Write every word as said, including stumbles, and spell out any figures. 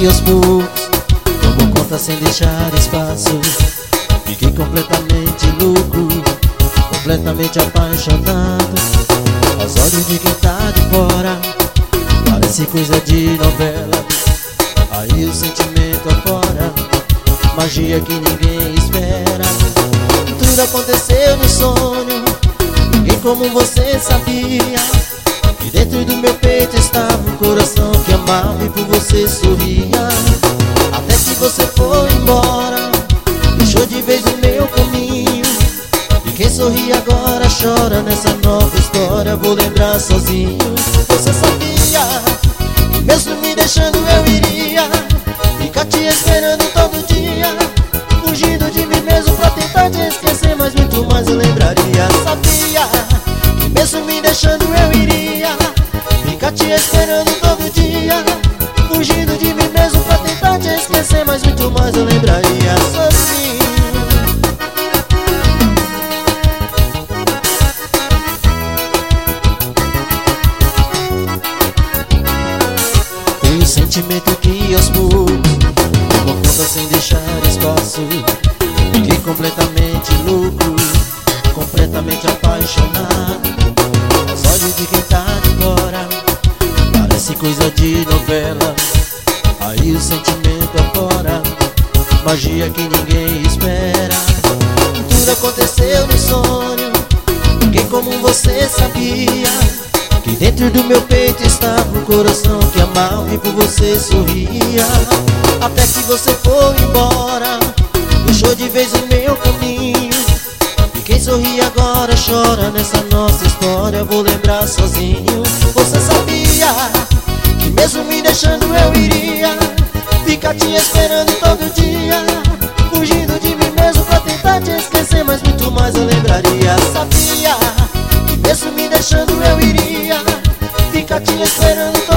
que aos poucos tomou conta sem deixar espaço. Fiquei completamente louco, completamente apaixonado. Aos olhos de quem tá de fora parece coisa de novela. Aí o sentimento afora, magia que ninguém espera. Tudo aconteceu no sonho, ninguém como você sabia. E dentro do meu peito estava um coração que amava e por você sorria. Até que você foi embora, deixou de vez o meu caminho. E quem sorri agora chora nessa nova história. Vou lembrar sozinho. Você sabia que mesmo me deixando eu iria ficar te esperando todo dia, fugindo de mim mesmo pra tentar te esquecer, mas muito mais eu lembraria. Sabia que mesmo me deixando eu iria ficar te esperando todo dia, fugindo de mim mesmo pra tentar te esquecer, mas muito mais eu lembraria sozinho. Tem um sentimento que aos poucos tomou conta sem deixar espaço. Fiquei completamente louco, completamente apaixonado. Aos olhos de quem tá de fora parece coisa de novela. Aí o sentimento afora, magia que ninguém espera. Tudo aconteceu no sonho, ninguém como você sabia. Que dentro do meu peito estava um coração que amava e por você sorria. Até que você foi embora, deixou de vez o meu caminho. E quem sorri agora chora nessa nossa história. Vou lembrar sozinho. Você sabia que mesmo me deixando eu iria ficar te esperando todo dia, fugindo de mim mesmo pra tentar te esquecer, mas muito mais eu lembraria. Sabia que mesmo me deixando eu iria ficar te esperando todo